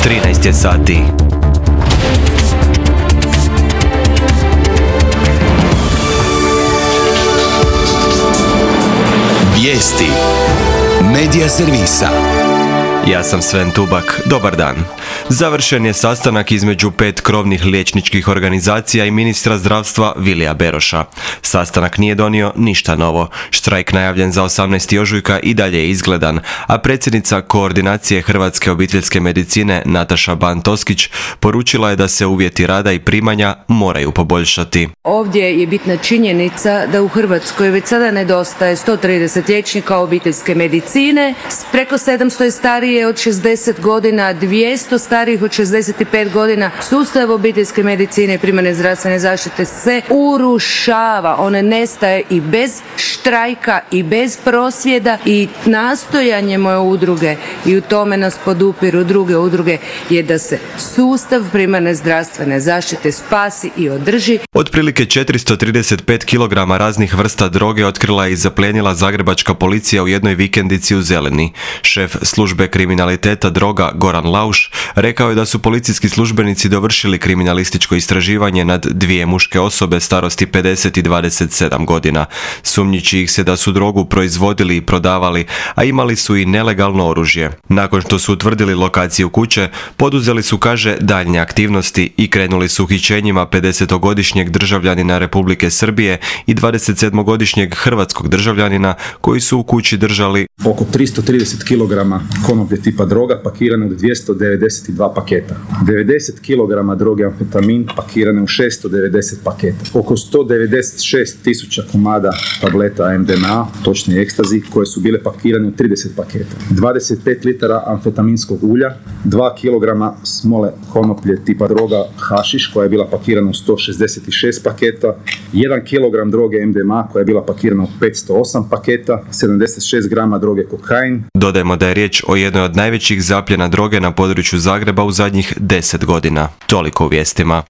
13 je sati. Vijesti Medija servisa. Ja sam Sven Tubak, dobar dan. Završen je sastanak između 5 krovnih liječničkih organizacija i ministra zdravstva Vilija Beroša. Sastanak nije donio ništa novo. Štrajk najavljen za 18. ožujka i dalje je izgledan, a predsjednica Koordinacije Hrvatske obiteljske medicine Nataša Ban-Toskić poručila je da se uvjeti rada i primanja moraju poboljšati. Ovdje je bitna činjenica da u Hrvatskoj već sada nedostaje 130 liječnika obiteljske medicine, preko 700 je starije od 60 godina, 200 starijih od 65 godina. Sustav obiteljske medicine i primarne zdravstvene zaštite se urušava. Ona nestaje i bez štrajka i bez prosvjeda i nastojanje moje udruge, i u tome nas podupiru druge udruge, je da se sustav primarne zdravstvene zaštite spasi i održi. Otprilike 435 kg raznih vrsta droge otkrila je i zaplijenila zagrebačka policija u jednoj vikendici u Zeleni. Šef službe kriminaliteta droga Goran Lauš rekao je da su policijski službenici dovršili kriminalističko istraživanje nad dvije muške osobe starosti 50 i 27 godina. Sumnjiči ih se da su drogu proizvodili i prodavali, a imali su i nelegalno oružje. Nakon što su utvrdili lokaciju kuće, poduzeli su, kaže, daljnje aktivnosti i krenuli su uhićenjima 50-godišnjeg državljanina Republike Srbije i 27-godišnjeg hrvatskog državljanina koji su u kući držali oko 330 kg konoplje tipa droga pakirane u 292 paketa. 90 kg droge amfetamin pakirane u 690 paketa. Oko 196 tisuća komada tableta MDMA, točnije ekstazi, koje su bile pakirane u 30 paketa. 25 litara amfetaminskog ulja, 2 kg smole konoplje tipa droga hašiš koja je bila pakirana u 166 paketa, 1 kg droge MDMA koja je bila pakirana u 508 paketa, 76 grama droge kokain. Dodajmo da je riječ o jednoj od najvećih zapljena droge na području Zagreba u zadnjih 10 godina. Toliko u vijestima.